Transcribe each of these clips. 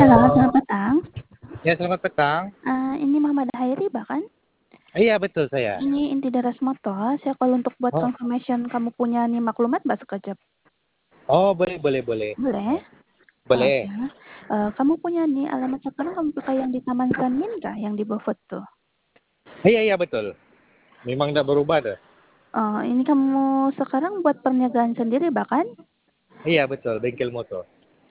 Halo, selamat petang. Ya, selamat petang. Ini Muhammad Hairi bahkan? Iya, betul saya. Ini inti Daras Motor. Saya call untuk buat Oh, confirmation kamu punya nih maklumat mbak sekejap. oh boleh, boleh, boleh. Boleh? Oke. Boleh. Kamu punya nih alamat sekarang kamu pakai yang di Taman Sanmin kah? Yang di Beaufort tuh? Iya, iya, betul. Memang tidak berubah tuh. Ini kamu sekarang buat perniagaan sendiri bahkan? Iya, betul. Bengkel motor.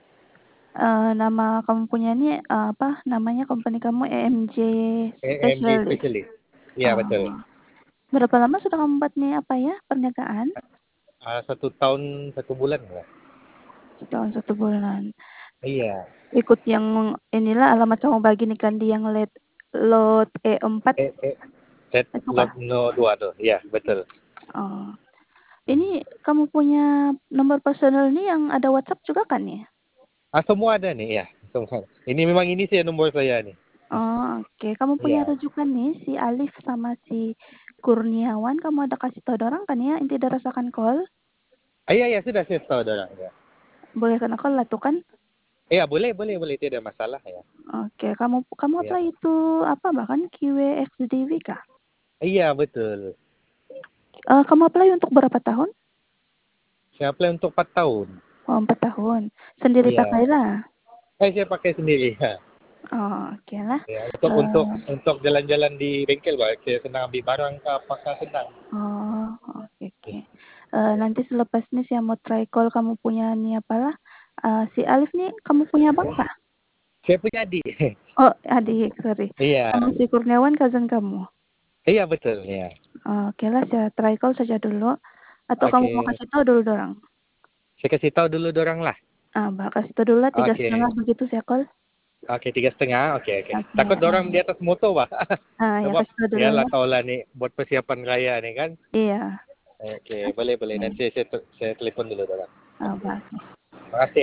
Nama kamu punya nih apa namanya company kamu EMJ AMG Specialist. Specialist. Iya, betul. Oh, berapa lama sudah kamu buat nih apa ya perniagaan? 1 tahun 1 bulan lah. Setahun 1 bulan. Iya. Ikut yang inilah alamat kamu bagi nih kan di yang lot E4 Eh, eh, Set itu lot kah? no 2 tuh. Iya, betul. Oh. Ini kamu punya nomor personal nih yang ada WhatsApp juga kan ya? Semua ada nih, ya. Semua. Ini memang ini sih nomor saya nih. Oh, oke. Kamu punya Iya. rujukan nih si Alif sama si Kurniawan. Kamu ada kasih tau orang kan ya? Inti ada rasakan call. Iya, iya, sudah saya tahu orang. Ya. Boleh kena call lah tuh kan? Iya, boleh, boleh, boleh. Tidak ada masalah ya. Oke. Kamu Iya. apply itu apa bahkan QWXDV kah? Iya, betul. Kamu apply untuk berapa tahun? Saya apply untuk 4 tahun. Oh, 4 tahun. Sendiri Iya. pakailah. Saya pakai sendiri ya. Oh, oke lah. Ya, untuk jalan-jalan di bengkel, Pak. Saya senang ambil barang ke apakah senang. Oh, oke oke. Ya. Nanti selepas ini saya mau try call kamu punya nih apalah. Si Alif nih kamu punya abang kah? Saya punya adik. Oh, adik, sorry. Iya. Kamu si Kurniawan cousin kamu. Iya, betul ya. Oke lah, saya try call saja dulu. Atau kamu mau Oke. kasih tahu dulu dorang? Saya kasih tahu dulu dorang lah. Mbak kasih tahu dulu lah tiga Oke. setengah begitu saya call. Oke, 3,5. Oke, oke. Oke. Takut dorang di atas motor, Pak. Ya Sebab kasih tahu dulu ya lah lah. tahu lah nih buat persiapan raya nih kan. Iya. Oke, boleh, boleh. Oke. Nanti saya telepon dulu dorang. Bagus. Makasih.